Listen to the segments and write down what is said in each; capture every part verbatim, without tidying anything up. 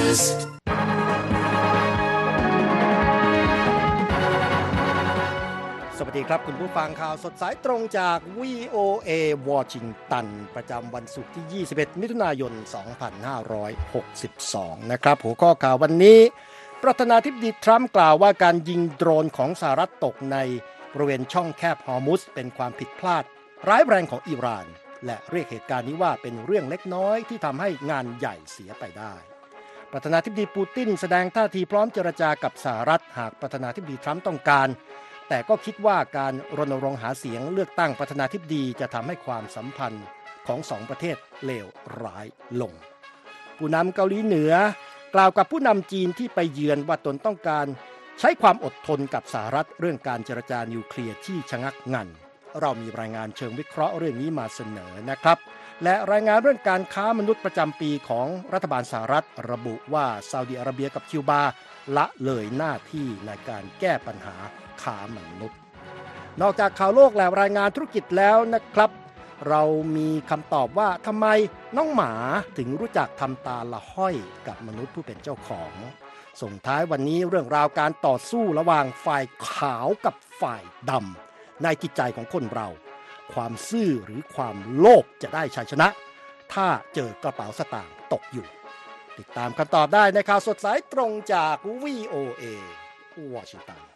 Newsสวัสดีครับคุณผู้ฟังข่าวสดสายตรงจาก วี โอ เอ วอชิงตันประจำวันศุกร์ที่ยี่สิบเอ็ดมิถุนายนสองพันห้าร้อยหกสิบสองนะครับหัวข้อข่าววันนี้ประธานาธิบดีทรัมป์กล่าวว่าการยิงโดรนของสหรัฐตกในบริเวณช่องแคบฮอร์มุซเป็นความผิดพลาดร้ายแรงของอิหร่านและเรียกเหตุการณ์นี้ว่าเป็นเรื่องเล็กน้อยที่ทำให้งานใหญ่เสียไปได้ประธานาธิบดีปูตินแสดงท่าทีพร้อมเจรจากับสหรัฐหากประธานาธิบดีทรัมป์ต้องการแต่ก็คิดว่าการรณรงค์หาเสียงเลือกตั้งประธานาธิบดีจะทำให้ความสัมพันธ์ของสองประเทศเลวร้ายลงผู้นำเกาหลีเหนือกล่าวกับผู้นำจีนที่ไปเยือนว่าตนต้องการใช้ความอดทนกับสหรัฐเรื่องการเจรจานิวเคลียร์ที่ชะงักงันเรามีรายงานเชิงวิเคราะห์เรื่องนี้มาเสนอนะครับและรายงานเรื่องการค้ามนุษย์ประจำปีของรัฐบาลสหรัฐระบุว่าซาอุดิอาระเบียกับคิวบาละเลยหน้าที่ในการแก้ปัญหาค้ามนุษย์นอกจากข่าวโลกและรายงานธุรกิจแล้วนะครับเรามีคำตอบว่าทำไมน้องหมาถึงรู้จักทำตาละห้อยกับมนุษย์ผู้เป็นเจ้าของส่งท้ายวันนี้เรื่องราวการต่อสู้ระหว่างฝ่ายขาวกับฝ่ายดำในจิตใจของคนเราความซื่อหรือความโลภจะได้ชัยชนะถ้าเจอกระเป๋าสตางค์ตกอยู่ติดตามคำตอบได้ในข่าวสดสายตรงจาก วี โอ เอ วอชิงตัน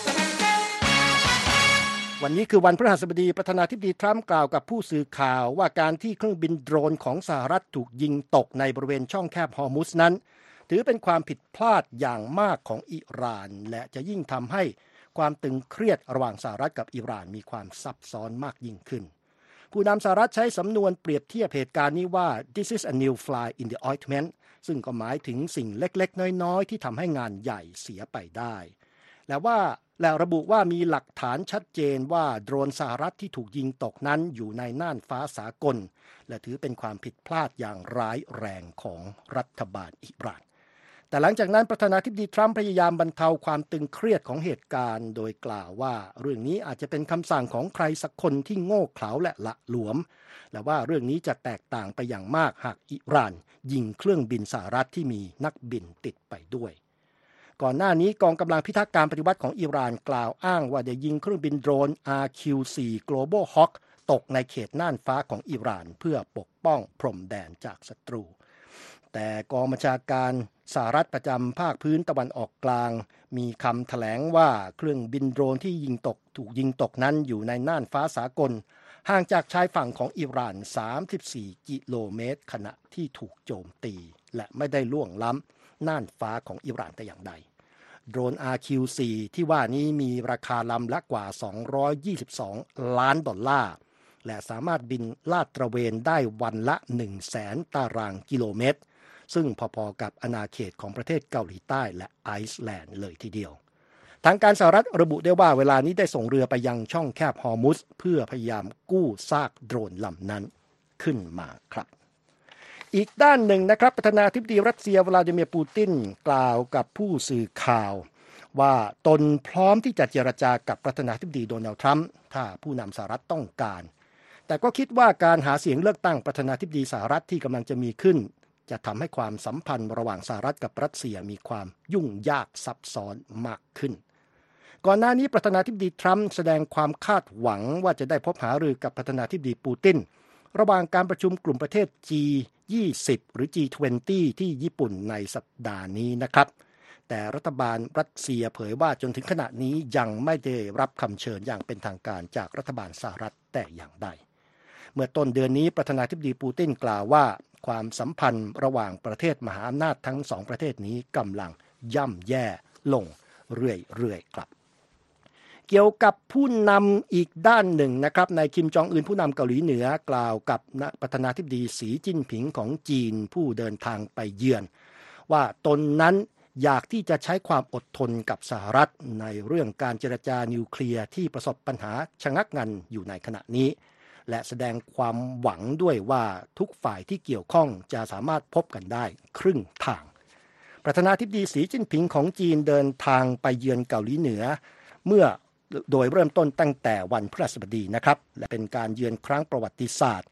วันนี้คือวันพฤหัสบดีประธานาธิบดีทรัมป์กล่าวกับผู้สื่อข่าวว่าการที่เครื่องบินโดรนของสหรัฐถูกยิงตกในบริเวณช่องแคบฮอร์มุซนั้นถือเป็นความผิดพลาดอย่างมากของอิหร่านและจะยิ่งทำให้ความตึงเครียดระหว่างสหรัฐกับอิหร่านมีความซับซ้อนมากยิ่งขึ้นผู้นำสหรัฐใช้สำนวนเปรียบเทียบเหตุการณ์นี้ว่า this is a new fly in the ointment ซึ่งก็หมายถึงสิ่งเล็กๆน้อยๆที่ทำให้งานใหญ่เสียไปได้และว่าและระบุว่ามีหลักฐานชัดเจนว่าโดรนสหรัฐที่ถูกยิงตกนั้นอยู่ในน่านฟ้าสากลและถือเป็นความผิดพลาดอย่างร้ายแรงของรัฐบาลอิหร่านแต่หลังจากนั้นประธานาธิบดีทรัมป์พยายามบรรเทาความตึงเครียดของเหตุการณ์โดยกล่าวว่าเรื่องนี้อาจจะเป็นคำสั่งของใครสักคนที่โง่เขลาและละหลวมและว่าเรื่องนี้จะแตกต่างไปอย่างมากหากอิหร่านยิงเครื่องบินสหรัฐที่มีนักบินติดไปด้วยก่อนหน้านี้กองกำลังพิทักษ์การปฏิวัติของอิหร่านกล่าวอ้างว่าได้ยิงเครื่องบินโดรน อาร์ คิว โฟร์ Global Hawk ตกในเขตน่านฟ้าของอิหร่านเพื่อปกป้องพรมแดนจากศัตรูแต่กองบัญชาการสหรัฐประจำภาคพื้นตะวันออกกลางมีคำแถลงว่าเครื่องบินโดรนที่ยิงตกถูกยิงตกนั้นอยู่ในน่านฟ้าสากลห่างจากชายฝั่งของอิหร่านสามสิบสี่กิโลเมตรขณะที่ถูกโจมตีและไม่ได้ล่วงล้ำน่านฟ้าของอิหร่านแต่อย่างใดโดรน อาร์ คิว โฟร์ ที่ว่านี้มีราคาลำละกว่าสองร้อยยี่สิบสองล้านดอลลาร์และสามารถบินลาดตระเวนได้วันละ หนึ่งแสน ตารางกิโลเมตรซึ่งพอๆกับอาณาเขตของประเทศเกาหลีใต้และไอซ์แลนด์เลยทีเดียวทางการสหรัฐระบุได้ว่าเวลานี้ได้ส่งเรือไปยังช่องแคบฮอร์มุซเพื่อพยายามกู้ซากโดรนลำนั้นขึ้นมาครับอีกด้านหนึ่งนะครับประธานาธิบดีรัสเซียวลาดิเมียร์ปูตินกล่าวกับผู้สื่อข่าวว่าตนพร้อมที่จะเจรจากับประธานาธิบดีโดนัลด์ทรัมป์ถ้าผู้นำสหรัฐต้องการแต่ก็คิดว่าการหาเสียงเลือกตั้งประธานาธิบดีสหรัฐที่กำลังจะมีขึ้นจะทำให้ความสัมพันธ์ระหว่างสหรัฐกับรัสเซียมีความยุ่งยากซับซ้อนมากขึ้นก่อนหน้านี้ประธานาธิบดีทรัมป์แสดงความคาดหวังว่าจะได้พบหารือกับประธานาธิบดีปูตินระหว่างการประชุมกลุ่มประเทศ จี ยี่สิบ หรือ จี ยี่สิบ ที่ญี่ปุ่นในสัปดาห์นี้นะครับแต่รัฐบาลรัสเซียเผยว่าจนถึงขณะนี้ยังไม่ได้รับคำเชิญอย่างเป็นทางการจากรัฐบาลสหรัฐแต่อย่างใดเมื่อต้นเดือนนี้ประธานาธิบดีปูตินกล่าวว่าความสัมพันธ์ระหว่างประเทศมหาอำนาจทั้งสองประเทศนี้กำลังย่ำแย่ลงเรื่อยๆครับเกี่ยวกับผู้นำอีกด้านหนึ่งนะครับนายคิมจองอึนผู้นำเกาหลีเหนือกล่าวกับประธานาธิบดีสีจิ้นผิงของจีนผู้เดินทางไปเยือนว่าตนนั้นอยากที่จะใช้ความอดทนกับสหรัฐในเรื่องการเจรจานิวเคลียร์ที่ประสบปัญหาชะงักงันอยู่ในขณะนี้และแสดงความหวังด้วยว่าทุกฝ่ายที่เกี่ยวข้องจะสามารถพบกันได้ครึ่งทางประธานาธิบดีสีจิ้นผิงของจีนเดินทางไปเยือนเกาหลีเหนือเมื่อโดยเริ่มต้นตั้งแต่วันพฤหัสบดีนะครับและเป็นการเยือนครั้งประวัติศาสตร์เพ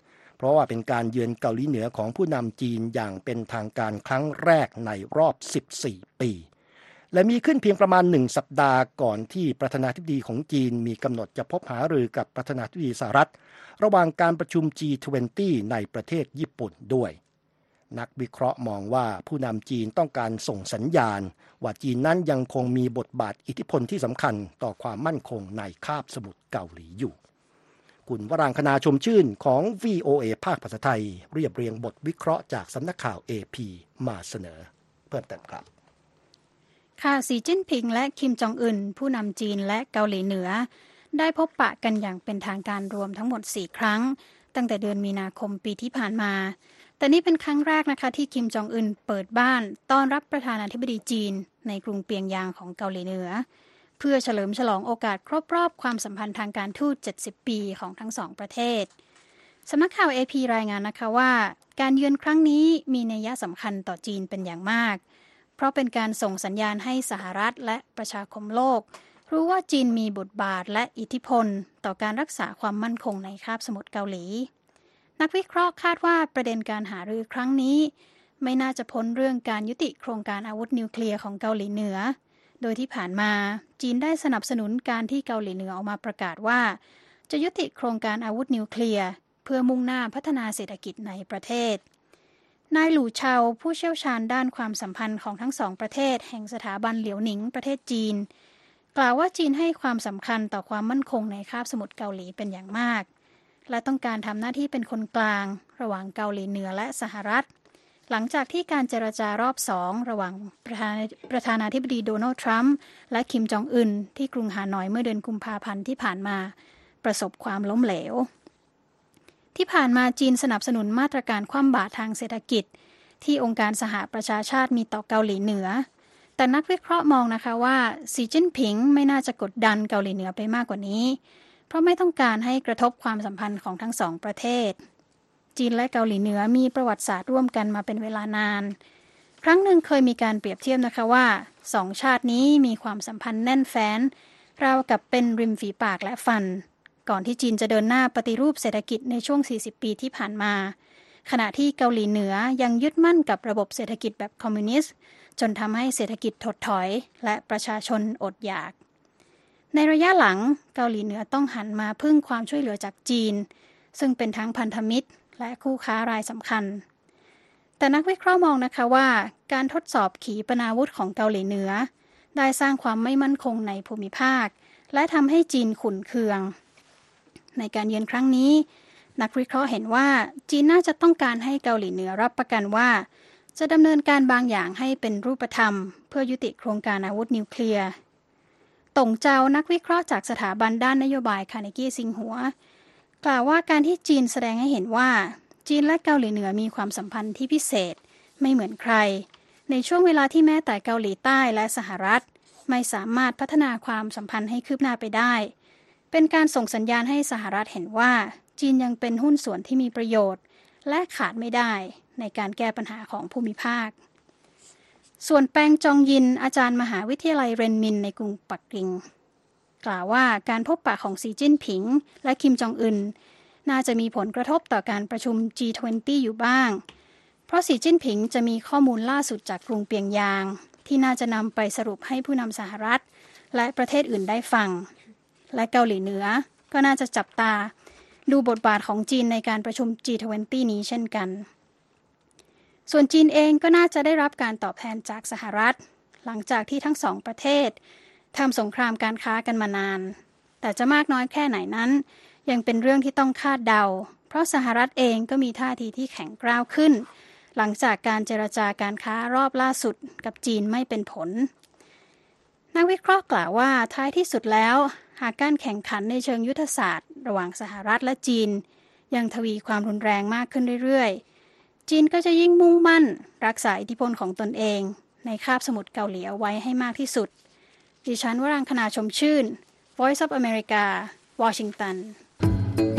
ราะว่าเป็นการเยือนเกาหลีเหนือของผู้นำจีนอย่างเป็นทางการครั้งแรกในรอบสิบสี่ปีและมีขึ้นเพียงประมาณหนึ่งสัปดาห์ก่อนที่ประธานาธิบดีของจีนมีกำหนดจะพบหารือกับประธานาธิบดีสหรัฐระหว่างการประชุม จี ยี่สิบ ในประเทศญี่ปุ่นด้วยนักวิเคราะห์มองว่าผู้นำจีนต้องการส่งสัญญาณว่าจีนนั้นยังคงมีบทบาทอิทธิพลที่สำคัญต่อความมั่นคงในคาบสมุทรเกาหลีอยู่คุณวรางคณาชมชื่นของ วี โอ เอ ภาคภาษาไทยเรียบเรียงบทวิเคราะห์จากสำนักข่าว เอ พี มาเสนอเพิ่มเติมครับค่ะสีจิ้นผิงและคิมจองอึนผู้นำจีนและเกาหลีเหนือได้พบปะกันอย่างเป็นทางการรวมทั้งหมดสี่ครั้งตั้งแต่เดือนมีนาคมปีที่ผ่านมาแต่นี่เป็นครั้งแรกนะคะที่คิมจองอึนเปิดบ้านต้อนรับประธานาธิบดีจีนในกรุงเปียงยางของเกาหลีเหนือเพื่อเฉลิมฉลองโอกาสครบรอบความสัมพันธ์ทางการทูตเจ็ดสิบปีของทั้งสองประเทศสำนักข่าว เอ พี รายงานนะคะว่าการเยือนครั้งนี้มีนัยสำคัญต่อจีนเป็นอย่างมากเพราะเป็นการส่งสัญญาณให้สหรัฐและประชาคมโลกรู้ว่าจีนมีบทบาทและอิทธิพลต่อการรักษาความมั่นคงในคาบสมุทรเกาหลีนักวิเคราะห์คาดว่าประเด็นการหารือครั้งนี้ไม่น่าจะพ้นเรื่องการยุติโครงการอาวุธนิวเคลียร์ของเกาหลีเหนือโดยที่ผ่านมาจีนได้สนับสนุนการที่เกาหลีเหนือออกมาประกาศว่าจะยุติโครงการอาวุธนิวเคลียร์เพื่อมุ่งหน้าพัฒนาเศรษฐกิจในประเทศนายหลู่เชาผู้เชี่ยวชาญด้านความสัมพันธ์ของทั้งสองประเทศแห่งสถาบันเหลียวหนิงประเทศจีนกล่าวว่าจีนให้ความสำคัญต่อความมั่นคงในคาบสมุทรเกาหลีเป็นอย่างมากและต้องการทำหน้าที่เป็นคนกลางระหว่างเกาหลีเหนือและสหรัฐหลังจากที่การเจรจารอบสองระหว่างประธานาประธานาธิบดีโดนัลด์ทรัมป์และคิมจองอึนที่กรุงฮานอยเมื่อเดือนกุมภาพันธ์ที่ผ่านมาประสบความล้มเหลวที่ผ่านมาจีนสนับสนุนมาตรการคว่ำบาตรทางเศรษฐกิจที่องค์การสหประชาชาติมีต่อเกาหลีเหนือแต่นักวิเคราะห์มองนะคะว่าสีจิ้นผิงไม่น่าจะกดดันเกาหลีเหนือไปมากกว่านี้เพราะไม่ต้องการให้กระทบความสัมพันธ์ของทั้งสองประเทศจีนและเกาหลีเหนือมีประวัติศาสตร์ร่วมกันมาเป็นเวลานานครั้งหนึ่งเคยมีการเปรียบเทียบนะคะว่าสองชาตินี้มีความสัมพันธ์แน่นแฟ้นราวกับเป็นริมฝีปากและฟันก่อนที่จีนจะเดินหน้าปฏิรูปเศรษฐกิจในช่วงสี่สิบปีที่ผ่านมาขณะที่เกาหลีเหนือยังยึดมั่นกับระบบเศรษฐกิจแบบคอมมิวนิสต์จนทำให้เศรษฐกิจถดถอยและประชาชนอดอยากในระยะหลังเกาหลีเหนือต้องหันมาพึ่งความช่วยเหลือจากจีนซึ่งเป็นทั้งพันธมิตรและคู่ค้ารายสำคัญแต่นักวิเคราะห์มองนะคะว่าการทดสอบขีปนาวุธของเกาหลีเหนือได้สร้างความไม่มั่นคงในภูมิภาคและทำให้จีนขุ่นเคืองในการเยือนครั้งนี้นักวิเคราะห์เห็นว่าจีนน่าจะต้องการให้เกาหลีเหนือรับประกันว่าจะดำเนินการบางอย่างให้เป็นรูปธรรมเพื่อยุติโครงการอาวุธนิวเคลียร์ต่งเจานักวิเคราะห์จากสถาบันด้านนโยบายคาร์เนกี้ซิงหัวกล่าวว่าการที่จีนแสดงให้เห็นว่าจีนและเกาหลีเหนือมีความสัมพันธ์ที่พิเศษไม่เหมือนใครในช่วงเวลาที่แม้แต่เกาหลีใต้และสหรัฐไม่สามารถพัฒนาความสัมพันธ์ให้คืบหน้าไปได้เป็นการส่งสัญญาณให้สหรัฐเห็นว่าจีนยังเป็นหุ้นส่วนที่มีประโยชน์และขาดไม่ได้ในการแก้ปัญหาของภูมิภาคส่วนแปงจองยินอาจารย์มหาวิทยาลัยเรนมินในกรุงปักกิ่งกล่าวว่าการพบปะของสีจิ้นผิงและคิมจองอึนน่าจะมีผลกระทบต่อการประชุม จี ยี่สิบ อยู่บ้างเพราะสีจิ้นผิงจะมีข้อมูลล่าสุดจากกรุงเปียงยางที่น่าจะนำไปสรุปให้ผู้นำสหรัฐและประเทศอื่นได้ฟังและเกาหลีเหนือก็น่าจะจับตาดูบทบาทของจีนในการประชุม จี ยี่สิบ นี้เช่นกันส่วนจีนเองก็น่าจะได้รับการตอบแทนจากสหรัฐหลังจากที่ทั้งสองประเทศทำสงครามการค้ากันมานานแต่จะมากน้อยแค่ไหนนั้นยังเป็นเรื่องที่ต้องคาดเดาเพราะสหรัฐเองก็มีท่าทีที่แข็งกร้าวขึ้นหลังจากการเจรจาการค้ารอบล่าสุดกับจีนไม่เป็นผลนักวิเคราะห์กล่าวว่าท้ายที่สุดแล้วหากการแข่งขันในเชิงยุทธศาสตร์ระหว่างสหรัฐและจีนยังทวีความรุนแรงมากขึ้นเรื่อยๆจีนก็จะยิ่งมุ่งมั่นรักษาอิทธิพลของตนเองในคาบสมุทรเกาหลีเอาไว้ให้มากที่สุดดิฉันวรังคณาชมชื่น Voice of America วอชิงตัน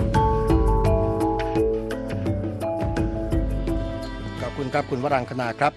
ขอบคุณครับคุณวรังคณาครับ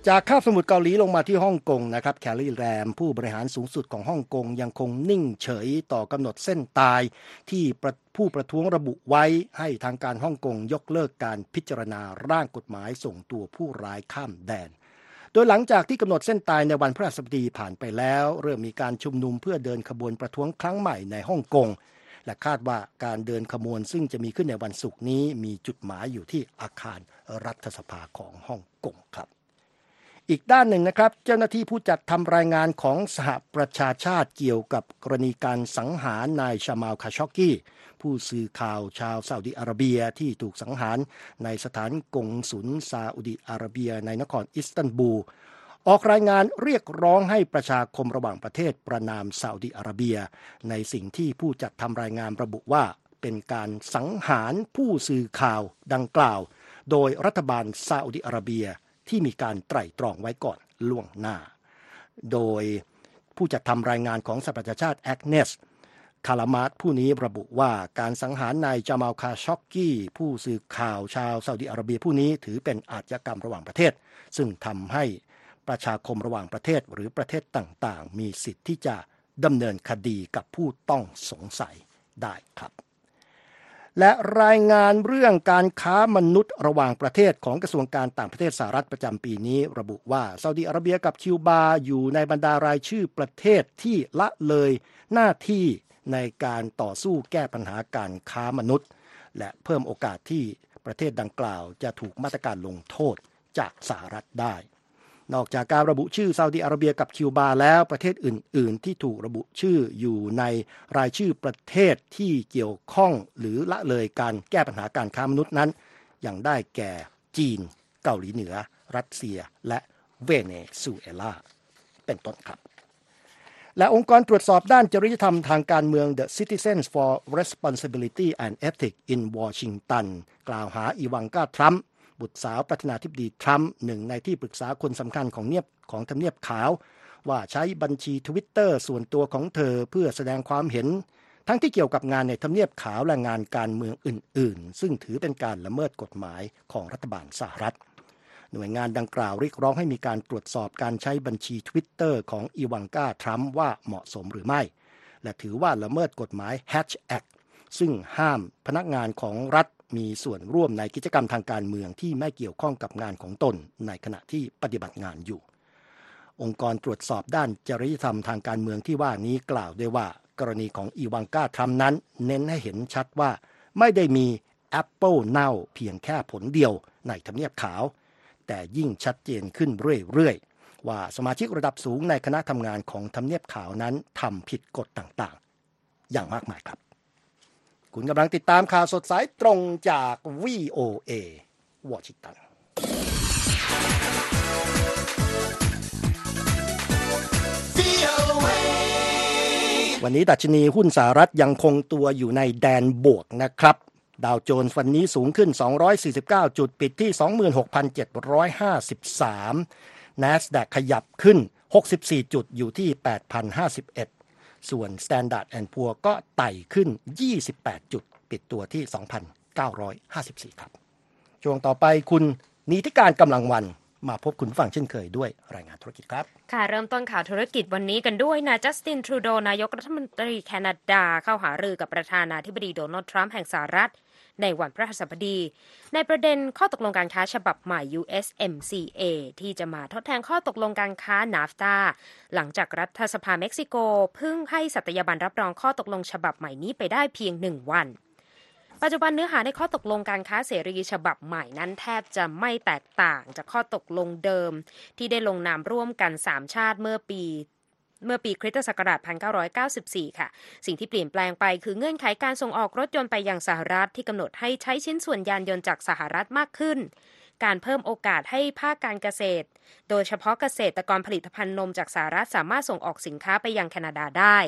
จากคาบสมุทรเกาหลีลงมาที่ฮ่องกงนะครับแคลรี่แรมผู้บริหารสูงสุดของฮ่องกงยังคงนิ่งเฉยต่อกำหนดเส้นตายที่ผู้ประท้วงระบุไว้ให้ทางการฮ่องกงยกเลิกการพิจารณาร่างกฎหมายส่งตัวผู้ร้ายข้ามแดนโดยหลังจากที่กำหนดเส้นตายในวันพฤหัสบดีผ่านไปแล้วเริ่มมีการชุมนุมเพื่อเดินขบวนประท้วงครั้งใหม่ในฮ่องกงและคาดว่าการเดินขบวนซึ่งจะมีขึ้นในวันศุกร์นี้มีจุดหมายอยู่ที่อาคารรัฐสภาของฮ่องกงครับอีกด้านหนึ่งนะครับเจ้าหน้าที่ผู้จัดทำรายงานของสหประชาชาติเกี่ยวกับกรณีการสังหารนายชามาล คาชอกกีผู้สื่อข่าวชาวซาอุดิอาระเบียที่ถูกสังหารในสถานกงสุลซาอุดิอาระเบียในนครอิสตันบูลออกรายงานเรียกร้องให้ประชาคมระหว่างประเทศประนามซาอุดิอาระเบียในสิ่งที่ผู้จัดทำรายงานระบุว่าเป็นการสังหารผู้สื่อข่าวดังกล่าวโดยรัฐบาลซาอุดิอาระเบียที่มีการไตร่ตรองไว้ก่อนล่วงหน้าโดยผู้จัดทำรายงานของสหประชาชาติแอกเนสคาลามาตผู้นี้ระบุว่าการสังหารนายจามาล คาชอกกีผู้สื่อข่าวชาวซาอุดิอาระเบียผู้นี้ถือเป็นอาชญากรรมระหว่างประเทศซึ่งทำให้ประชาคมระหว่างประเทศหรือประเทศต่างๆมีสิทธิ์ที่จะดำเนินคดีกับผู้ต้องสงสัยได้ครับและรายงานเรื่องการค้ามนุษย์ระหว่างประเทศของกระทรวงการต่างประเทศสหรัฐประจำปีนี้ระบุว่าซาอุดิอาระเบียกับคิวบาอยู่ในบรรดารายชื่อประเทศที่ละเลยหน้าที่ในการต่อสู้แก้ปัญหาการค้ามนุษย์และเพิ่มโอกาสที่ประเทศดังกล่าวจะถูกมาตรการลงโทษจากสหรัฐได้นอกจากการระบุชื่อซาอุดิอาระเบียกับคิวบาแล้วประเทศอื่นๆที่ถูกระบุชื่ออยู่ในรายชื่อประเทศที่เกี่ยวข้องหรือละเลยการแก้ปัญหาการค้ามนุษย์นั้นยังได้แก่จีนเกาหลีเหนือรัสเซียและเวเนซุเอลาเป็นต้นครับและองค์กรตรวจสอบด้านจริยธรรมทางการเมือง The Citizens for Responsibility and Ethics in Washington กล่าวหาอีวังกาทรัมป์บุตรสาวประธานาธิบดีทรัมป์หนึ่งในที่ปรึกษาคนสำคัญของเนียบของทำเนียบขาวว่าใช้บัญชี Twitter ส่วนตัวของเธอเพื่อแสดงความเห็นทั้งที่เกี่ยวกับงานในทำเนียบขาวและงานการเมืองอื่นๆซึ่งถือเป็นการละเมิดกฎหมายของรัฐบาลสหรัฐหน่วยงานดังกล่าวเรียกร้องให้มีการตรวจสอบการใช้บัญชี Twitter ของอีวังกาทรัมป์ว่าเหมาะสมหรือไม่และถือว่าละเมิดกฎหมาย Hatch Act ซึ่งห้ามพนักงานของรัฐมีส่วนร่วมในกิจกรรมทางการเมืองที่ไม่เกี่ยวข้องกับงานของตนในขณะที่ปฏิบัติงานอยู่องค์กรตรวจสอบด้านจริยธรรมทางการเมืองที่ว่านี้กล่าวด้วยว่ากรณีของอีวังกาทรัมป์นั้นเน้นให้เห็นชัดว่าไม่ได้มีแอปเปิลเน่าเพียงแค่ผลเดียวในทำเนียบขาวแต่ยิ่งชัดเจนขึ้นเรื่อยๆว่าสมาชิกระดับสูงในคณะทำงานของทำเนียบขาวนั้นทำผิดกฎต่างๆอย่างมากมายครับคุณกำลังติดตามข่าวสดสายตรงจาก วี โอ เอ วอชิงตันวันนี้ดัชนีหุ้นสหรัฐยังคงตัวอยู่ในแดนบวกนะครับดาวโจนส์วันนี้สูงขึ้นสองร้อยสี่สิบเก้าจุดปิดที่ สองหมื่นหกพันเจ็ดร้อยห้าสิบสาม NASDAQ ขยับขึ้นหกสิบสี่จุดอยู่ที่ แปดพันห้าสิบเอ็ดส่วน Standard แอนด์ Poor's ก็ไต่ขึ้นยี่สิบแปดจุดปิดตัวที่ สองพันเก้าร้อยห้าสิบสี่ ครับช่วงต่อไปคุณนิติการกำลังวันมาพบคุณฟังเช่นเคยด้วยรายงานธุรกิจครับค่ะเริ่มต้นข่าวธุรกิจวันนี้กันด้วยนายจัสตินทรูโดนายกรัฐมนตรีแคนาดาเข้าหารือกับประธานาธิบดีโดนัลด์ทรัมป์แห่งสหรัฐในวันพฤหัสบดีในประเด็นข้อตกลงการค้าฉบับใหม่ ยู เอส เอ็ม ซี เอ ที่จะมาทดแทนข้อตกลงการค้า นาฟตา หลังจากรัฐสภาเม็กซิโกเพิ่งให้สัตยาบันรับรองข้อตกลงฉบับใหม่นี้ไปได้เพียงหนึ่งวันปัจจุบันเนื้อหาในข้อตกลงการค้าเสรีฉบับใหม่นั้นแทบจะไม่แตกต่างจากข้อตกลงเดิมที่ได้ลงนามร่วมกันสามชาติเมื่อปีเมื่อปีคริสตศักราชหนึ่งพันเก้าร้อยเก้าสิบสี่ค่ะสิ่งที่เปลี่ยนแปลงไปคือเงื่อนไขการส่งออกรถยนต์ไปยังสหรัฐที่กำหนดให้ใช้ชิ้นส่วนยานยนต์จากสหรัฐมากขึ้นการเพิ่มโอกาสให้ภาคการเกษตรโดยเฉพาะเกษตรกรผลิตภัณฑ์นมจากสหรัฐสามารถส่งออกสินค้าไปยังแคนาดาได้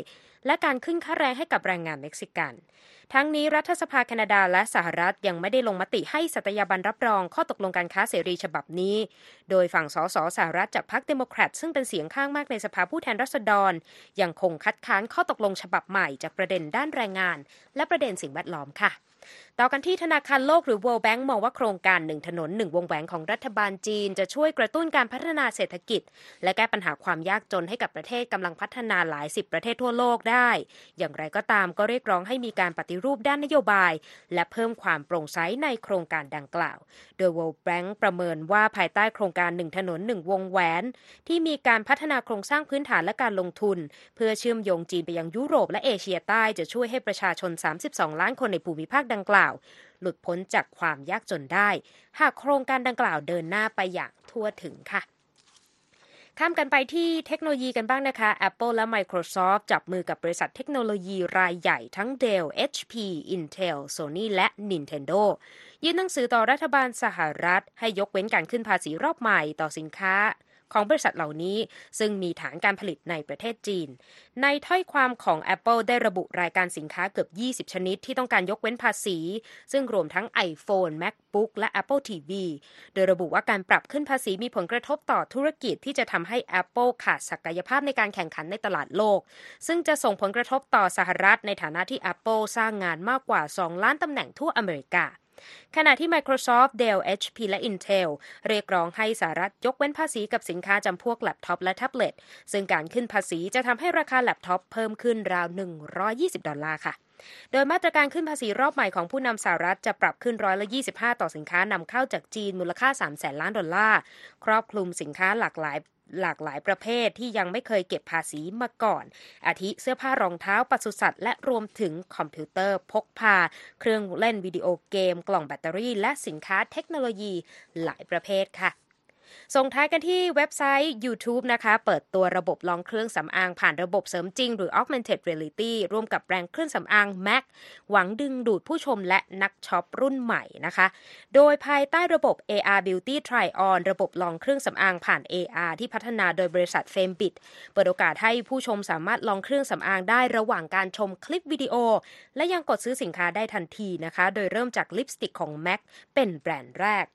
และการขึ้นค่าแรงให้กับแรงงานเม็กซิกันทั้งนี้รัฐสภาแคนาดาและสหรัฐยังไม่ได้ลงมติให้สัตยาบันรับรองข้อตกลงการค้าเสรีฉบับนี้โดยฝั่งสสสหรัฐจากพรรคเดโมแครตซึ่งเป็นเสียงข้างมากในสภาผู้แทนราษฎรยังคงคัดค้านข้อตกลงฉบับใหม่จากประเด็นด้านแรงงานและประเด็นสิ่งแวดล้อมค่ะต่อกันที่ธนาคารโลกหรือ World Bank มองว่าโครงการหนึ่งถนนหนึ่งวงแหวนของรัฐบาลจีนจะช่วยกระตุ้นการพัฒนาเศรษฐกิจและแก้ปัญหาความยากจนให้กับประเทศกำลังพัฒนาหลายสิบประเทศทั่วโลกได้อย่างไรก็ตามก็เรียกร้องให้มีการปฏิรูปด้านนโยบายและเพิ่มความโปร่งใสในโครงการดังกล่าวโดย World Bank ประเมินว่าภายใต้โครงการหนึ่งถนนหนึ่งวงแหวนที่มีการพัฒนาโครงสร้างพื้นฐานและการลงทุนเพื่อเชื่อมโยงจีนไปยังยุโรปและเอเชียใต้จะช่วยให้ประชาชนสามสิบสองล้านคนในภูมิภาคดังกล่าวหลุดพ้นจากความยากจนได้หากโครงการดังกล่าวเดินหน้าไปอย่างทั่วถึงค่ะข้ามกันไปที่เทคโนโลยีกันบ้างนะคะ Apple และ Microsoft จับมือกับบริษัทเทคโนโลยีรายใหญ่ทั้ง Dell เอช พี Intel Sony และ Nintendo ยื่นหนังสือต่อรัฐบาลสหรัฐให้ยกเว้นการขึ้นภาษีรอบใหม่ต่อสินค้าของบริษัทเหล่านี้ซึ่งมีฐานการผลิตในประเทศจีนในถ้อยความของ Apple ได้ระบุรายการสินค้าเกือบยี่สิบชนิดที่ต้องการยกเว้นภาษีซึ่งรวมทั้ง iPhone MacBook และ Apple ที วี โดยระบุว่าการปรับขึ้นภาษีมีผลกระทบต่อธุรกิจที่จะทำให้ Apple ขาดศักยภาพในการแข่งขันในตลาดโลกซึ่งจะส่งผลกระทบต่อสหรัฐในฐานะที่ Apple สร้างงานมากกว่าสองล้านตำแหน่งทั่วอเมริกาขณะที่ Microsoft, Dell, เอช พี และ Intel เรียกร้องให้สหรัฐยกเว้นภาษีกับสินค้าจำพวกแล็ปท็อปและแท็บเล็ตซึ่งการขึ้นภาษีจะทำให้ราคาแล็ปท็อปเพิ่มขึ้นราวหนึ่งร้อยยี่สิบดอลลาร์ค่ะโดยมาตรการขึ้นภาษีรอบใหม่ของผู้นำสหรัฐจะปรับขึ้นร้อยละยี่สิบห้าต่อสินค้านำเข้าจากจีนมูลค่าสามแสนล้านดอลลาร์ครอบคลุมสินค้าหลากหลายหลากหลายประเภทที่ยังไม่เคยเก็บภาษีมาก่อนอาทิเสื้อผ้ารองเท้าปศุสัตว์และรวมถึงคอมพิวเตอร์พกพาเครื่องเล่นวิดีโอเกมกล่องแบตเตอรี่และสินค้าเทคโนโลยีหลายประเภทค่ะส่งท้ายกันที่เว็บไซต์ YouTube นะคะเปิดตัวระบบลองเครื่องสำอางผ่านระบบเสริมจริงหรือ Augmented Reality ร่วมกับแบรนด์เครื่องสำอาง แม็ก หวังดึงดูดผู้ชมและนักช็อปรุ่นใหม่นะคะโดยภายใต้ระบบ เอ อาร์ Beauty Try On ระบบลองเครื่องสำอางผ่าน เอ อาร์ ที่พัฒนาโดยบริษัท Fambit เปิดโอกาสให้ผู้ชมสามารถลองเครื่องสำอางได้ระหว่างการชมคลิปวิดีโอและยังกดซื้อสินค้าได้ทันทีนะคะโดยเริ่มจากลิปสติกของ แม็ก เป็นแบรนด์แรก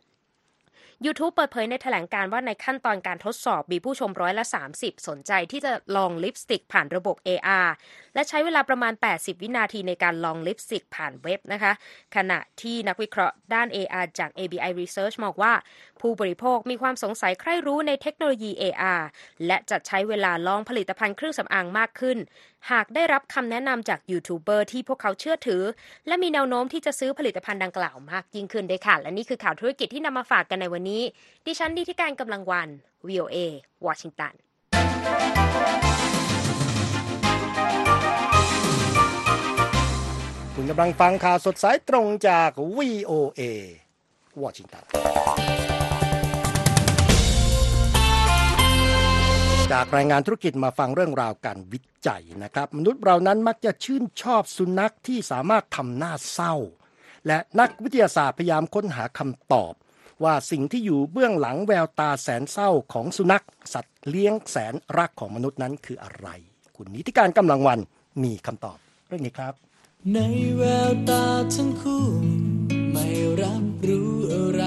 YouTube เปิดเผยในแถลงการว่าในขั้นตอนการทดสอบมีผู้ชมร้อยละสามสิบสนใจที่จะลองลิปสติกผ่านระบบ เอ อาร์ และใช้เวลาประมาณแปดสิบวินาทีในการลองลิปสติกผ่านเว็บนะคะขณะที่นักวิเคราะห์ด้าน เอ อาร์ จาก เอ บี ไอ Research มองว่าผู้บริโภคมีความสงสัยใคร่รู้ในเทคโนโลยี เอ อาร์ และจะใช้เวลาลองผลิตภัณฑ์เครื่องสำอางมากขึ้นหากได้รับคำแนะนำจากยูทูบเบอร์ที่พวกเขาเชื่อถือและมีแนวโน้มที่จะซื้อผลิตภัณฑ์ดังกล่าวมากยิ่งขึ้นด้วยค่ะและนี่คือข่าวธุรกิจที่นำมาฝากกันในวันนี้ดิฉันนิติการกำลังวัน วี โอ เอ วอชิงตันคุณกำลังฟังข่าวสดสายตรงจาก วี โอ เอ วอชิงตันจากรายงานธุรกิจมาฟังเรื่องราวการวิจัยนะครับมนุษย์เรานั้นมักจะชื่นชอบสุนัขที่สามารถทำหน้าเศร้าและนักวิทยาศาสตร์พยายามค้นหาคำตอบว่าสิ่งที่อยู่เบื้องหลังแววตาแสนเศร้าของสุนัขสัตว์เลี้ยงแสนรักของมนุษย์นั้นคืออะไรคุณนิติการกำลังวันมีคำตอบเรื่องนี้ครับในแววตาทั้งคู่ไม่รับรู้อะไร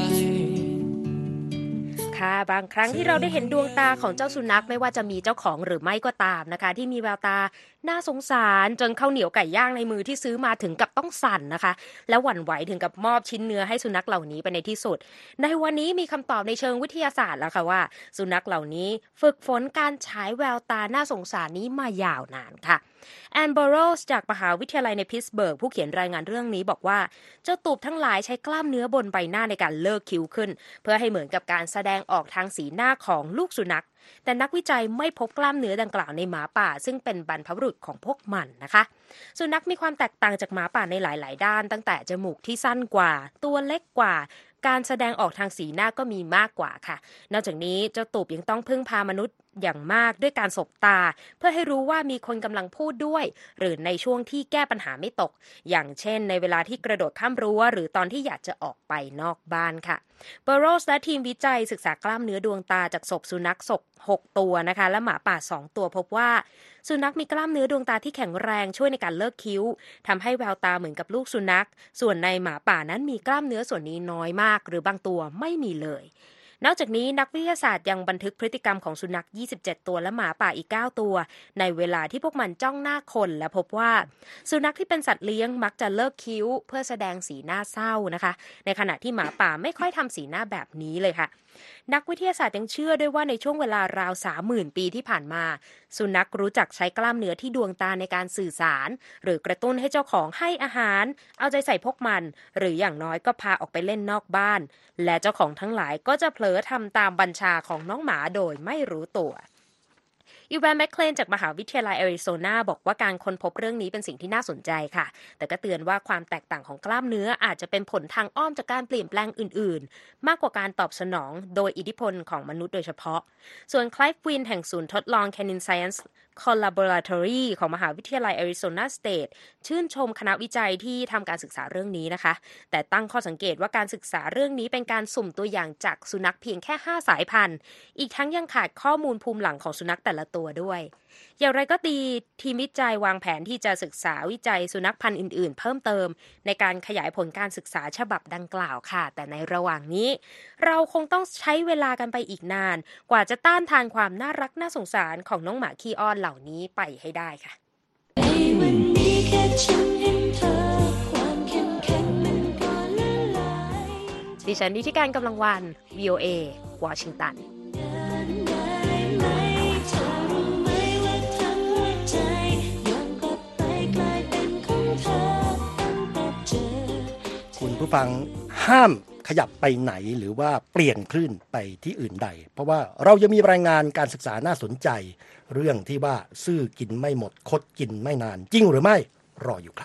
ค่ะบางครั้งที่เราได้เห็นดวงตาของเจ้าสุนัขไม่ว่าจะมีเจ้าของหรือไม่ก็ตามนะคะที่มีแววตาน่าสงสารจนข้าวเหนียวไก่ย่างในมือที่ซื้อมาถึงกับต้องสั่นนะคะและหวั่นไหวถึงกับมอบชิ้นเนื้อให้สุนัขเหล่านี้ไปในที่สุดในวันนี้มีคำตอบในเชิงวิทยาศาสตร์แล้วค่ะว่าสุนัขเหล่านี้ฝึกฝนการฉายแววตาน่าสงสารนี้มายาวนานค่ะแอนบอโรสจากมหาวิทยาลัยในพิตสเบิร์กผู้เขียนรายงานเรื่องนี้บอกว่าเจ้าตูบทั้งหลายใช้กล้ามเนื้อบนใบหน้าในการเลิกคิ้วขึ้นเพื่อให้เหมือนกับการแสดงออกทางสีหน้าของลูกสุนัขแต่นักวิจัยไม่พบกล้ามเนื้อดังกล่าวในหมาป่าซึ่งเป็นบรรพบุรุษของพวกมันนะคะสุนัขมีความแตกต่างจากหมาป่าในหลายๆด้านตั้งแต่จมูกที่สั้นกว่าตัวเล็กกว่าการแสดงออกทางสีหน้าก็มีมากกว่าค่ะนอกจากนี้เจ้าตูบยังต้องพึ่งพามนุษย์อย่างมากด้วยการสบตาเพื่อให้รู้ว่ามีคนกำลังพูดด้วยหรือในช่วงที่แก้ปัญหาไม่ตกอย่างเช่นในเวลาที่กระโดดข้ามรั้วหรือตอนที่อยากจะออกไปนอกบ้านค่ะเบอร์โรสและทีมวิจัยศึกษากล้ามเนื้อดวงตาจากศพสุนัขศพหกตัวนะคะและหมาป่าสองตัวพบว่าสุนัขมีกล้ามเนื้อดวงตาที่แข็งแรงช่วยในการเลิกคิ้วทำให้แววตาเหมือนกับลูกสุนัขส่วนในหมาป่านั้นมีกล้ามเนื้อส่วนนี้น้อยมากหรือบางตัวไม่มีเลยนอกจากนี้นักวิทยาศาสตร์ยังบันทึกพฤติกรรมของสุนัขยี่สิบเจ็ดตัวและหมาป่าอีกเก้าตัวในเวลาที่พวกมันจ้องหน้าคนและพบว่าสุนัขที่เป็นสัตว์เลี้ยงมักจะเลิกคิ้วเพื่อแสดงสีหน้าเศร้านะคะในขณะที่หมาป่าไม่ค่อยทำสีหน้าแบบนี้เลยค่ะนักวิทยาศาสตร์ยังเชื่อด้วยว่าในช่วงเวลาราว สามหมื่น ปีที่ผ่านมาสุนัขรู้จักใช้กล้ามเนื้อที่ดวงตาในการสื่อสารหรือกระตุ้นให้เจ้าของให้อาหารเอาใจใส่พวกมันหรืออย่างน้อยก็พาออกไปเล่นนอกบ้านและเจ้าของทั้งหลายก็จะเผลอทำตามบัญชาของน้องหมาโดยไม่รู้ตัวอีแวนแมคเคลนจากมหาวิทยาลัยแอริโซนาบอกว่าการค้นพบเรื่องนี้เป็นสิ่งที่น่าสนใจค่ะแต่ก็เตือนว่าความแตกต่างของกล้ามเนื้ออาจจะเป็นผลทางอ้อมจากการเปลี่ยนแปลงอื่นๆมากกว่าการตอบสนองโดยอิทธิพลของมนุษย์โดยเฉพาะส่วนไคลฟ์วินแห่งศูนย์ทดลอง Canine Science Collaboratory ของมหาวิทยาลัย Arizona State ชื่นชมคณะวิจัยที่ทำการศึกษาเรื่องนี้นะคะแต่ตั้งข้อสังเกตว่าการศึกษาเรื่องนี้เป็นการสุ่มตัวอย่างจากสุนัขเพียงแค่ห้าสายพันธุ์อีกทั้งยังขาดข้อมูลภูมิหลังของสุนัขแต่ละตัวด้วยอย่างไรก็ดีทีมวิจัยวางแผนที่จะศึกษาวิจัยสุนัขพันธุ์อื่นๆเพิ่มเติมในการขยายผลการศึกษาฉบับดังกล่าวค่ะแต่ในระหว่างนี้เราคงต้องใช้เวลากันไปอีกนานกว่าจะต้านทานความน่ารักน่าสงสารของน้องหมาขี้อ้อนเหล่านี้ไปให้ได้ค่ะวันนี้แค่ฉันเห็นเธอความเข้มแข็งมันก็ละลายดิฉันนิติการกำลังวัน วี โอ เอ วอชิงตันคุณผู้ฟังห้ามขยับไปไหนหรือว่าเปลี่ยนคลื่นไปที่อื่นใดเพราะว่าเราจะมีรายงานการศึกษาน่าสนใจเรื่องที่ว่าซื่อกินไม่หมดคดกินไม่นานจริงหรือไม่รออยู่ครับ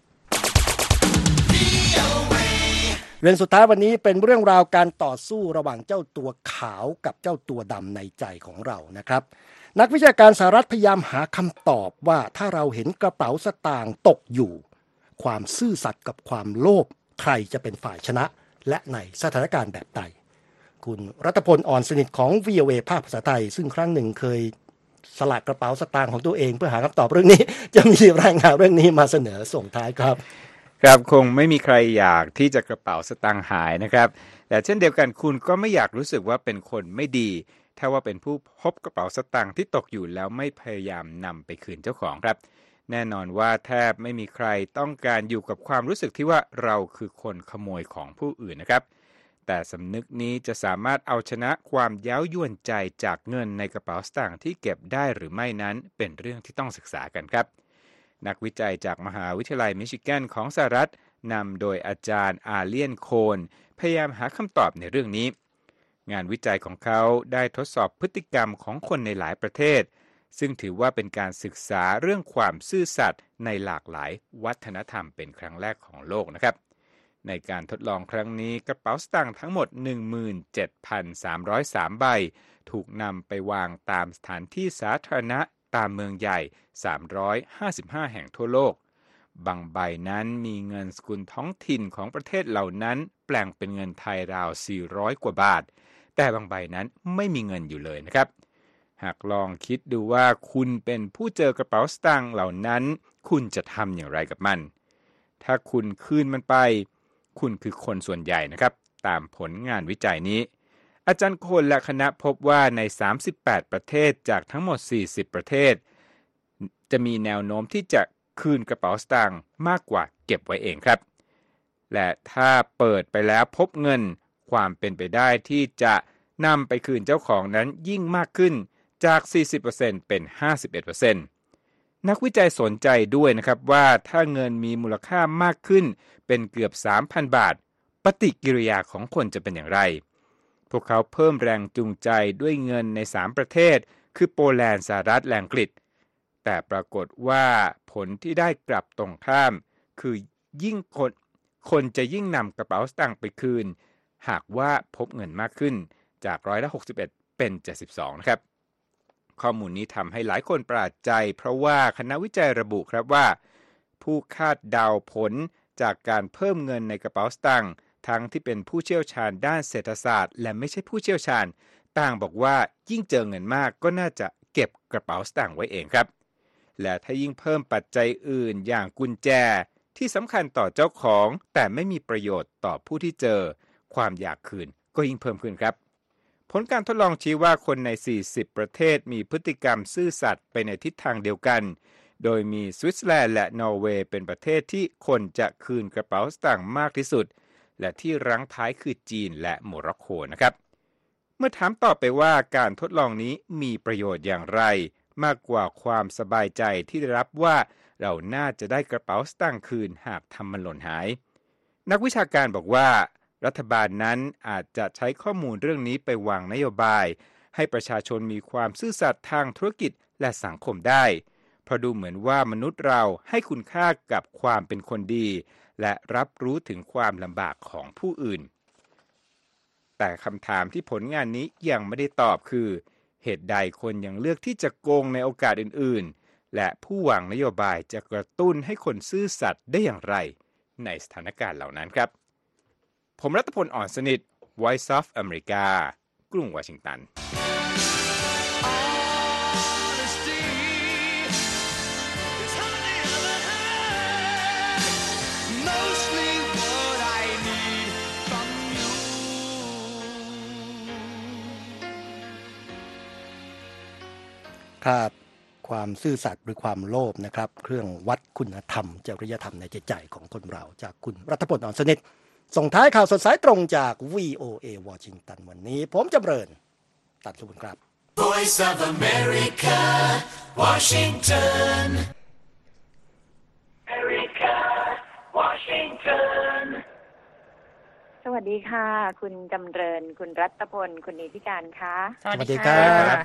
เรื่องสุดท้ายวันนี้เป็นเรื่องราวการต่อสู้ระหว่างเจ้าตัวขาวกับเจ้าตัวดำในใจของเรานะครับนักวิชาการสหรัฐพยายามหาคำตอบว่าถ้าเราเห็นกระเป๋าสตางค์ตกอยู่ความซื่อสัตย์กับความโลภใครจะเป็นฝ่ายชนะและในสถานการณ์แบบใดคุณรัตพลอ่อนสนิทของ วี โอ เอ ภาคภาษาไทยซึ่งครั้งหนึ่งเคยสลักกระเป๋าสตางค์ของตัวเองเพื่อหาคำตอบเรื่องนี้จะมีรายงานเรื่องนี้มาเสนอส่งท้ายครับครับคงไม่มีใครอยากที่จะกระเป๋าสตางค์หายนะครับแต่เช่นเดียวกันคุณก็ไม่อยากรู้สึกว่าเป็นคนไม่ดีถ้าว่าเป็นผู้พบกระเป๋าสตางค์ที่ตกอยู่แล้วไม่พยายามนำไปคืนเจ้าของครับแน่นอนว่าแทบไม่มีใครต้องการอยู่กับความรู้สึกที่ว่าเราคือคนขโมยของผู้อื่นนะครับแต่สำนึกนี้จะสามารถเอาชนะความเย้ายวนใจจากเงินในกระเป๋าสตางค์ที่เก็บได้หรือไม่นั้นเป็นเรื่องที่ต้องศึกษากันครับนักวิจัยจากมหาวิทยาลัยมิชิแกนของสหรัฐนำโดยอาจารย์อาเลียนโคนพยายามหาคำตอบในเรื่องนี้งานวิจัยของเขาได้ทดสอบพฤติกรรมของคนในหลายประเทศซึ่งถือว่าเป็นการศึกษาเรื่องความซื่อสัตย์ในหลากหลายวัฒนธรรมเป็นครั้งแรกของโลกนะครับในการทดลองครั้งนี้กระเป๋าสตางค์ทั้งหมด หนึ่งหมื่นเจ็ดพันสามร้อยสาม ใบถูกนำไปวางตามสถานที่สาธารณะตามเมืองใหญ่สามร้อยห้าสิบห้าแห่งทั่วโลกบางใบนั้นมีเงินสกุลท้องถิ่นของประเทศเหล่านั้นแปลงเป็นเงินไทยราวสี่ร้อยกว่าบาทแต่บางใบนั้นไม่มีเงินอยู่เลยนะครับหากลองคิดดูว่าคุณเป็นผู้เจอกระเป๋าสตางค์เหล่านั้นคุณจะทำอย่างไรกับมันถ้าคุณคืนมันไปคุณคือคนส่วนใหญ่นะครับตามผลงานวิจัยนี้อาจารย์โคนและคณะพบว่าในสามสิบแปดประเทศจากทั้งหมดสี่สิบประเทศจะมีแนวโน้มที่จะคืนกระเป๋าสตางค์มากกว่าเก็บไว้เองครับและถ้าเปิดไปแล้วพบเงินความเป็นไปได้ที่จะนำไปคืนเจ้าของนั้นยิ่งมากขึ้นจาก สี่สิบเปอร์เซ็นต์ เป็น ห้าสิบเอ็ดเปอร์เซ็นต์ นักวิจัยสนใจด้วยนะครับว่าถ้าเงินมีมูลค่ามากขึ้นเป็นเกือบ สามพัน บาทปฏิกิริยาของคนจะเป็นอย่างไรพวกเขาเพิ่มแรงจูงใจด้วยเงินในสามประเทศคือโปแลนด์สหรัฐและอังกฤษแต่ปรากฏว่าผลที่ได้กลับตรงข้ามคือยิ่งคนคนจะยิ่งนำกระเป๋าสตางค์ไปคืนหากว่าพบเงินมากขึ้นจากร้อยละหกสิบเอ็ดเป็นเจ็ดสิบสองนะครับข้อมูลนี้ทำให้หลายคนประหลาดใจเพราะว่าคณะวิจัยระบุครับว่าผู้คาดเดาผลจากการเพิ่มเงินในกระเป๋าสตางค์ทั้งที่เป็นผู้เชี่ยวชาญด้านเศรษฐศาสตร์และไม่ใช่ผู้เชี่ยวชาญต่างบอกว่ายิ่งเจอเงินมากก็น่าจะเก็บกระเป๋าสตางค์ไว้เองครับและถ้ายิ่งเพิ่มปัจจัยอื่นอย่างกุญแจที่สำคัญต่อเจ้าของแต่ไม่มีประโยชน์ต่อผู้ที่เจอความอยากคืนก็ยิ่งเพิ่มขึ้นครับผลการทดลองชี้ว่าคนในสี่สิบประเทศมีพฤติกรรมซื่อสัตย์ไปในทิศทางเดียวกันโดยมีสวิตเซอร์แลนด์และนอร์เวย์เป็นประเทศที่คนจะคืนกระเป๋าสตางค์มากที่สุดและที่รั้งท้ายคือจีนและโมร็อกโกนะครับเมื่อถามต่อไปว่าการทดลองนี้มีประโยชน์อย่างไรมากกว่าความสบายใจที่ได้รับว่าเราน่าจะได้กระเป๋าสตางค์คืนหากทำมันหล่นหายนักวิชาการบอกว่ารัฐบาลนั้นอาจจะใช้ข้อมูลเรื่องนี้ไปวางนโยบายให้ประชาชนมีความซื่อสัตย์ทางธุรกิจและสังคมได้เพราะดูเหมือนว่ามนุษย์เราให้คุณค่ากับความเป็นคนดีและรับรู้ถึงความลำบากของผู้อื่นแต่คำถามที่ผลงานนี้ยังไม่ได้ตอบคือเหตุใดคนยังเลือกที่จะโกงในโอกาสอื่นๆและผู้วางนโยบายจะกระตุ้นให้คนซื่อสัตย์ได้อย่างไรในสถานการณ์เหล่านั้นครับผมรัตพล อ่อนสนิท Voice of America กรุงวอชิงตันครับความซื่อสัตย์หรือความโลภนะครับเครื่องวัดคุณธรรมจริยธรรมในจิตใจของคนเราจากคุณรัตพล อ่อนสนิทส่งท้ายข่าวสดสายตรงจาก วี โอ เอ วอชิงตันวันนี้ผมจำเริญตันสุวรรณครับ Voice of America Washington America Washington สวัสดีค่ะคุณจำเริญคุณรัตพลคุณนิติการค่ะสวัสดีครับ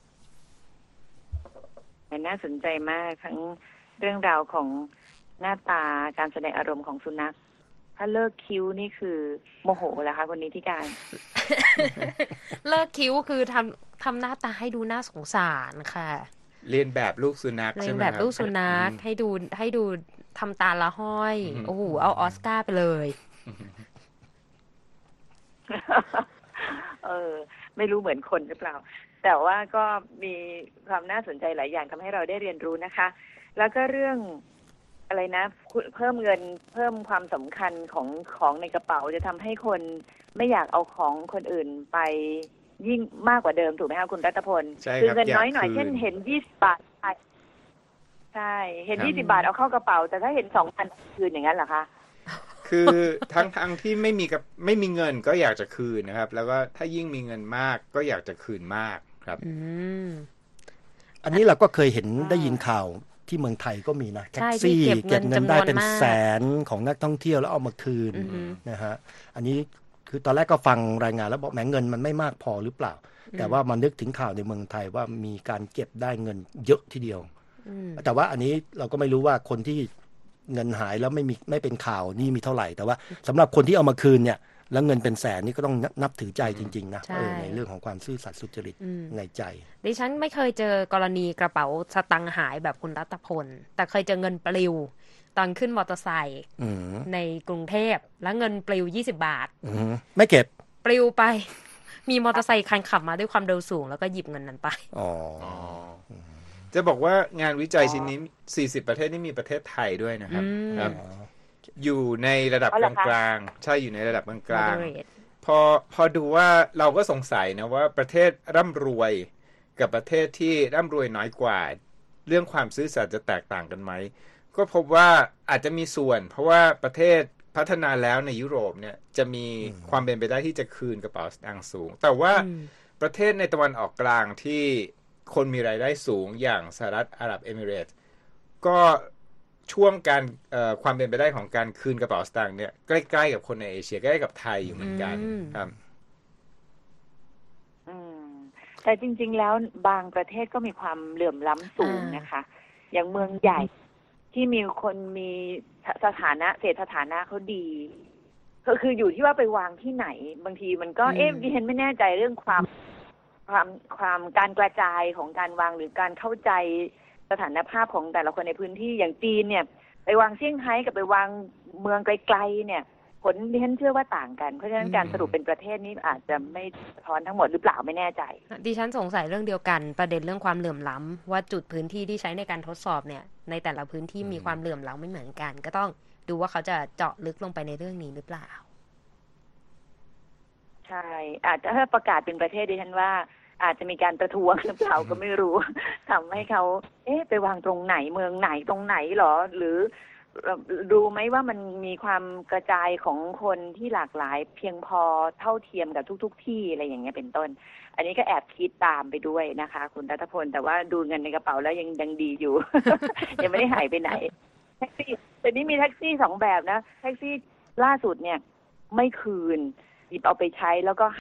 น่าสนใจมากทั้งเรื่องราวของหน้าตาการแสดงอารมณ์ของสุนัขถ้าเลิกคิ้วนี่คือโมโหแล้วคะคนนี้ที่การเลิกคิ้วคือทำทำหน้าตาให้ดูน่าสงสารค่ะเรียนแบบลูกสุนัขใช่ไหมครับเรียนแบบลูกสุนัขให้ดูให้ดูทำตาละห้อยโอ้โหเอาออสการ์ไปเลยเออไม่รู้เหมือนคนหรือเปล่าแต่ว่าก็มีความน่าสนใจหลายอย่างทำให้เราได้เรียนรู้นะคะแล้วก็เรื่องอะไรนะเพิ่มเงินเพิ่มความสำคัญของของในกระเป๋าจะทำให้คนไม่อยากเอาของคนอื่นไปยิ่งมากกว่าเดิมถูกไหมคะคุณรัตพลคือเงินน้อยหน่อยเช่นเห็นยี่สิบบาทใช่เห็นยี่สิบบาทเอาเข้ากระเป๋าแต่ถ้าเห็นสองพันคืนอย่างนั้นเหรอคะคือทั้งทั้งที่ไม่มีกับไม่มีเงินก็อยากจะคืนนะครับแล้วก็ถ้ายิ่งมีเงินมากก็อยากจะคืนมากครับอันนี้เราก็เคยเห็นได้ยินข่าวที่เมืองไทยก็มีนะแท็กซี่เก็บเงินได้เป็นแสนของนักท่องเที่ยวแล้วเอามาคืนนะฮะอันนี้คือตอนแรกก็ฟังรายงานแล้วบอกแหมเงินมันไม่มากพอหรือเปล่าแต่ว่ามานึกถึงข่าวในเมืองไทยว่ามีการเก็บได้เงินเยอะทีเดียวแต่ว่าอันนี้เราก็ไม่รู้ว่าคนที่เงินหายแล้วไม่มีไม่เป็นข่าวนี่มีเท่าไหร่แต่ว่าสำหรับคนที่เอามาคืนเนี่ยแล้วเงินเป็นแสนนี่ก็ต้องนับถือใจจริงๆนะเออในเรื่องของความซื่อสัตย์สุจริตในใจดิฉันไม่เคยเจอกรณีกระเป๋าสตางค์หายแบบคุณรัตพลแต่เคยเจอเงินปลิวตอนขึ้นมอเตอร์ไซค์ในกรุงเทพแล้วเงินปลิวยี่สิบบาทไม่เก็บปลิวไปมีมอเตอร์ไซค์คันขับมาด้วยความเร็วสูงแล้วก็หยิบเงินนั้นไปอ๋อจะบอกว่างานวิจัยชิ้นนี้สี่สิบประเทศนี่มีประเทศไทยด้วยนะครับครับอยู่ในระดับกลางๆใช่อยู่ในระดับกลางๆพอพอดูว่าเราก็สงสัยนะว่าประเทศร่ำรวยกับประเทศที่ร่ำรวยน้อยกว่าเรื่องความซื่อสัตย์จะแตกต่างกันไหมก็พบว่าอาจจะมีส่วนเพราะว่าประเทศพัฒนาแล้วในยุโรปเนี่ยจะมีความเป็นไปได้ที่จะคืนกระเป๋าสตางค์สูงแต่ว่าประเทศในตะวันออกกลางที่คนมีรายได้สูงอย่างสหรัฐอาหรับเอมิเรตส์ก็ช่วงการความเป็นไปได้ของการคืนกระเป๋าสตางค์เนี่ยใกล้ๆกับคนในเอเชียใกล้กับไทยอยู่เหมือนกันครับแต่จริงๆแล้วบางประเทศก็มีความเหลื่อมล้ำสูงนะคะอย่างเมืองใหญ่ที่มีคนมีสถานะเศรษฐฐานะเขาดีก็คืออยู่ที่ว่าไปวางที่ไหนบางทีมันก็เอ๊ะดิฉันไม่แน่ใจเรื่องความความความการกระจายของการวางหรือการเข้าใจสถานภาพของแต่ละคนในพื้นที่อย่างจีนเนี่ยไปวางเซี่ยงไฮ้กับไปวางเมืองไกลๆเนี่ยผลที่ฉันเชื่อว่าต่างกันเพราะฉะนั้นการสรุปเป็นประเทศนี้อาจจะไม่สะท้อนทั้งหมดหรือเปล่าไม่แน่ใจดิฉันสงสัยเรื่องเดียวกันประเด็นเรื่องความเหลื่อมล้ำว่าจุดพื้นที่ที่ใช้ในการทดสอบเนี่ยในแต่ละพื้นที่มีความเหลื่อมล้ำไม่เหมือนกันก็ต้องดูว่าเขาจะเจาะลึกลงไปในเรื่องนี้หรือเปล่าใช่อาจจะถ้าประกาศเป็นประเทศดิฉันว่าอาจจะมีการประท้วงหรือเปล่าก็ไม่รู้ทำให้เขาเอ๊ะไปวางตรงไหนเมืองไหนตรงไหนหรอหรือดูไหมว่ามันมีความกระจายของคนที่หลากหลายเพียงพอเท่าเทียมกับทุกๆที่อะไรอย่างเงี้ยเป็นต้นอันนี้ก็แอบคิดตามไปด้วยนะคะคุณรัตพลแต่ว่าดูเงินในกระเป๋าแล้วยังยังดีอยู่ ยังไม่ได้หายไปไหนแท็กซี่แต่นี้มีแท็กซี่สองแบบนะแท็กซี่ล่าสุดเนี่ยไม่คืนหยิบเอาไปใช้แล้วก็